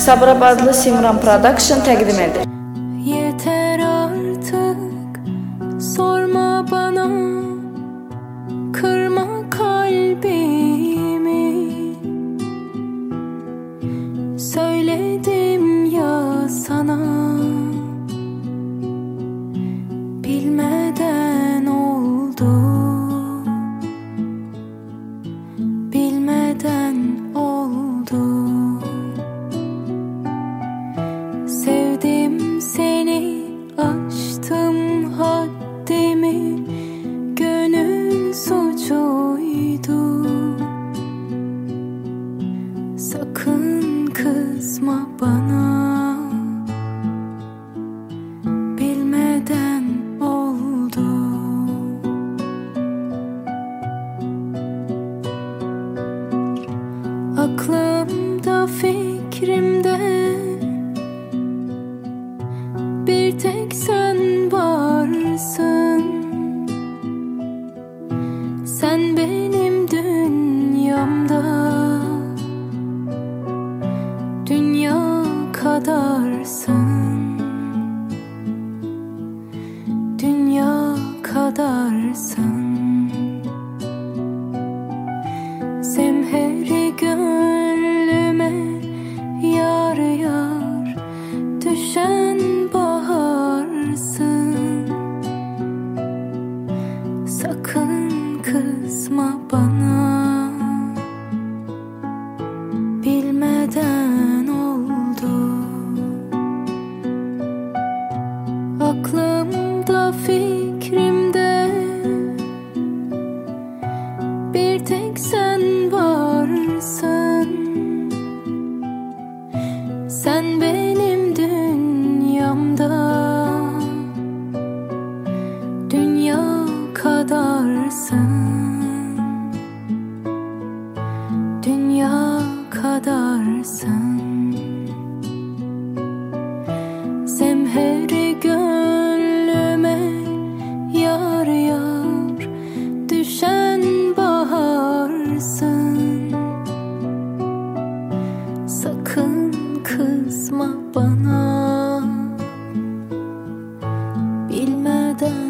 Sabirabadlı Simran Production təqdim edir. Yeter artık, sorma bana, kırma kalbimi. Söyledim ya sana, bilmeden oldu, bilmeden oldu. Sevdim seni, aştım haddimi, gönül suçuydu. Sakın kızma bana, bilmeden oldu. Aklımda, fikrimde bir tek sen varsın. Sen benim dünyamda, dünya kadarsın, dünya kadarsın. Zemheri gönlüme yar yar düşen baharsın. Sakın kızma bana, bilmeden oldu. Aklımda, fikrimde bir tek sen varsın. Sen benim dünyamda, dünya kadarsın, dünya kadarsın. Zemheri gönlüme yar yar düşen baharsın. Sakın kızma bana, bilmeden